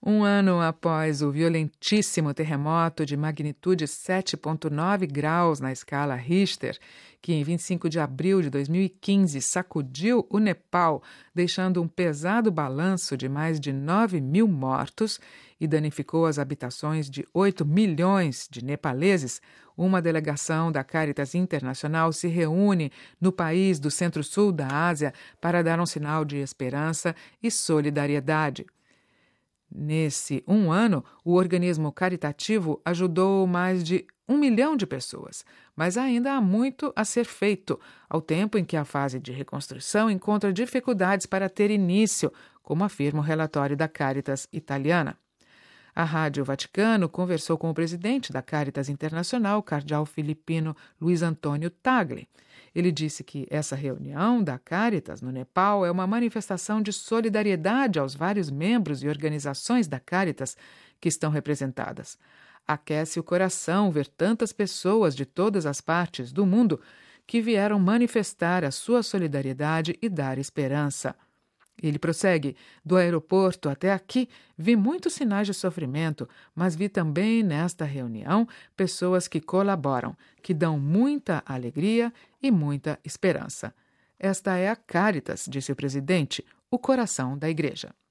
Um ano após o violentíssimo terremoto de magnitude 7,9 graus na escala Richter, que em 25 de abril de 2015 sacudiu o Nepal, deixando um pesado balanço de mais de 9.000 mortos e danificou as habitações de 8 milhões de nepaleses, uma delegação da Caritas Internacional se reúne no país do centro-sul da Ásia para dar um sinal de esperança e solidariedade. Nesse ano, o organismo caritativo ajudou mais de 1 milhão de pessoas, mas ainda há muito a ser feito, ao tempo em que a fase de reconstrução encontra dificuldades para ter início, como afirma o relatório da Caritas italiana. A Rádio Vaticano conversou com o presidente da Caritas Internacional, o cardeal filipino Luiz Antônio Tagle. Ele disse que essa reunião da Caritas no Nepal é uma manifestação de solidariedade aos vários membros e organizações da Caritas que estão representadas. Aquece o coração ver tantas pessoas de todas as partes do mundo que vieram manifestar a sua solidariedade e dar esperança. Ele prossegue: do aeroporto até aqui, vi muitos sinais de sofrimento, mas vi também nesta reunião pessoas que colaboram, que dão muita alegria e muita esperança. Esta é a Caritas, disse o presidente, o coração da igreja.